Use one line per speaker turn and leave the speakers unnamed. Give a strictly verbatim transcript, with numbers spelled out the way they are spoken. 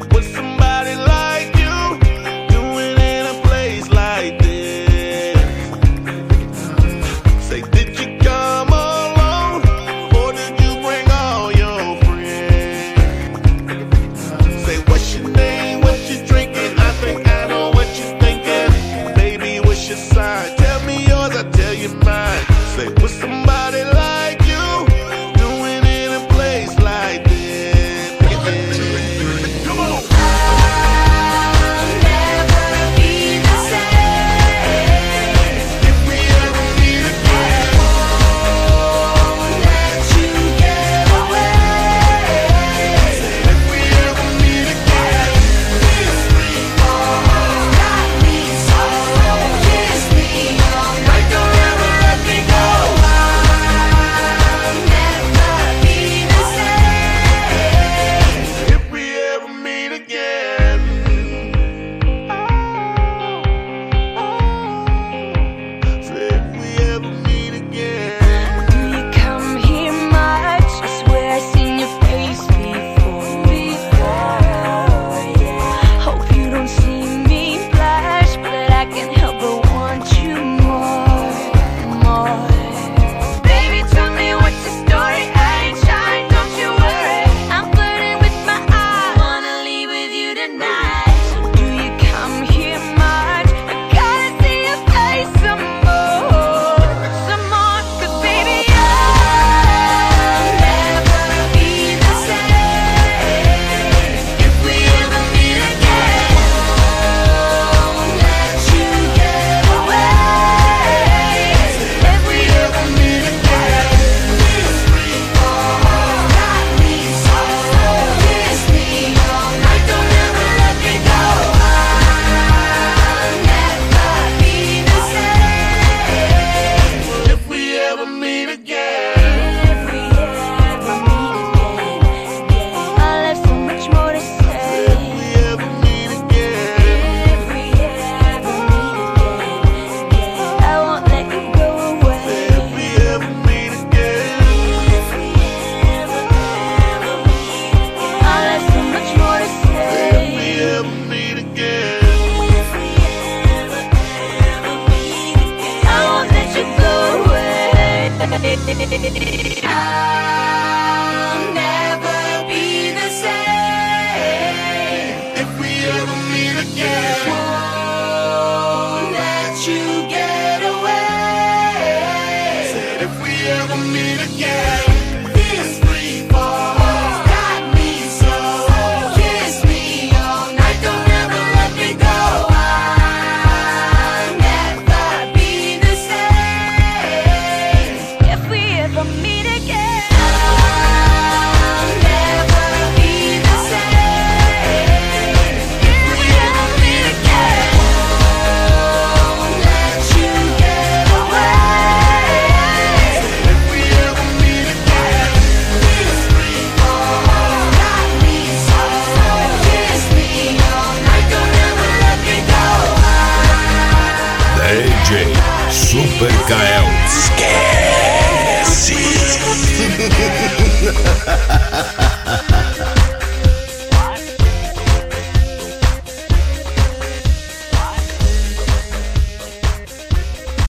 with somebody like you, doing in a place like this? Say, did you come alone, or did you bring all your friends? Say, what's your name, what you drinking? I think I know what you're thinking. Baby, what's your sign? Tell me yours, I'll tell you mine. Say, with somebody like you, doing in a place like this. Come on.
I'll never be the same
If we ever meet again,
won't let you get away.
if we ever meet again,
Kiss me, got me so. Kiss me all night, don't ever let me go. I'll never be the same.
if we ever meet again. Say, if we ever meet again.
Do you come here much? I swear I've seen your face before. Before, yeah. Hope you don't see me blush, but I can't help but want you more, more. Baby, tell me what's your story. I ain't shy, don't you worry. I'm flirting with my eyes, wanna leave with you tonight. So do you come here much? I gotta see your face some more, some more. 'Cause baby, I'll never be the same if we ever meet again. Won't let you get away. If we ever meet again, kiss me, got me so. Kiss me all night, don't ever let me go. I'll never be the same
If we ever meet again.
if we ever meet again. I'll have so much more to say.
If we ever meet again.
If we ever meet again, I won't let you go away.
If we ever meet again.
If we ever, ever meet again, I'll have so much more to say.
If we ever meet again.
If we ever, ever meet again, I won't let you go away.